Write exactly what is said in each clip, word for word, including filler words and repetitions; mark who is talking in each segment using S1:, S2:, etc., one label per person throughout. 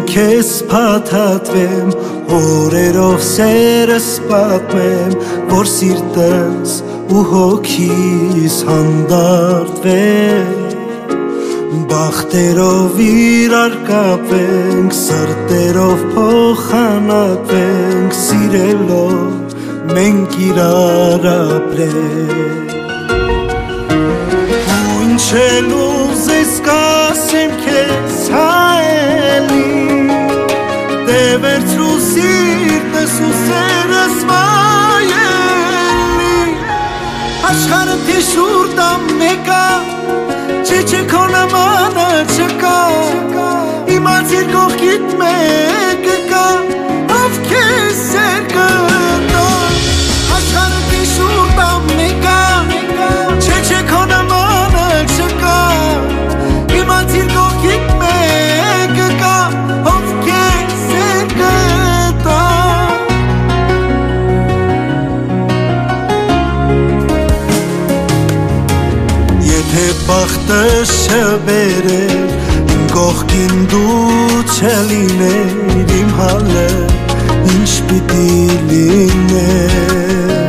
S1: քեզ փաթաթվեմ, օրերով սերս պատմեմ, որ սիրտս ու հոգիս հանդարտվեմ, բախտերով իրար կապենք, սրտերով փոխանակվենք, սիրելով մենք իրար ապրենք։ Ու ինչ էլ ուզես կասեմ քեզ հայելի, դե վերցրու սիրտս ու սերս վայելի, աշխարհը թիշուր տամ մեկա, Չէ չէ քո նմանը չկա, իմացիր կողքիդ մեկը կա, ով քեզ սեր կտա, աշխարհը վիշուր տամ մեկա, Չէ չէ քո նմանը չկա, իմացիր կողքիդ մեկը կա, ով քեզ սեր կտա։ Եթե բախտը շբերեր, իմ կողքին դու չլիներ, իմ հալը ինչ պիտի լիներ,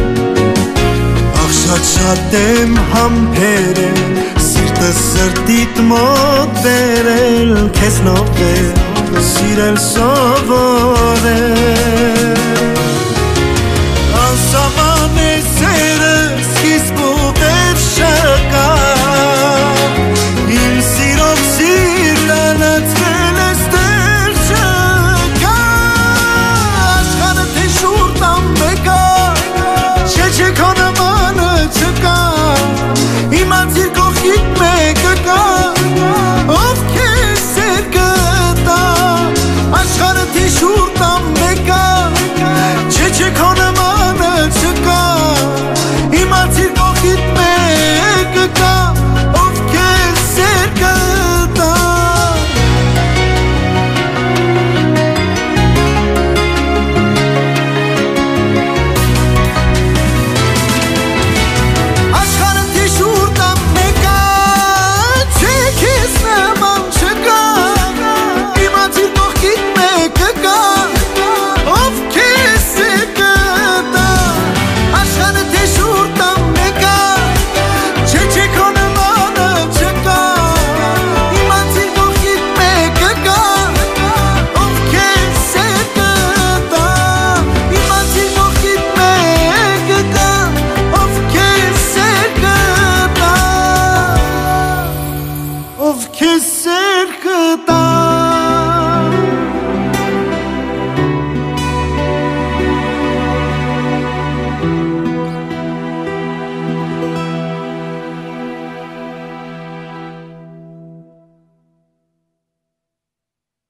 S1: ախ շատ շատ եմ համբերել, սիրտս սրտիդ մոտ բերել, քեզ նովել, սիրել սովորել,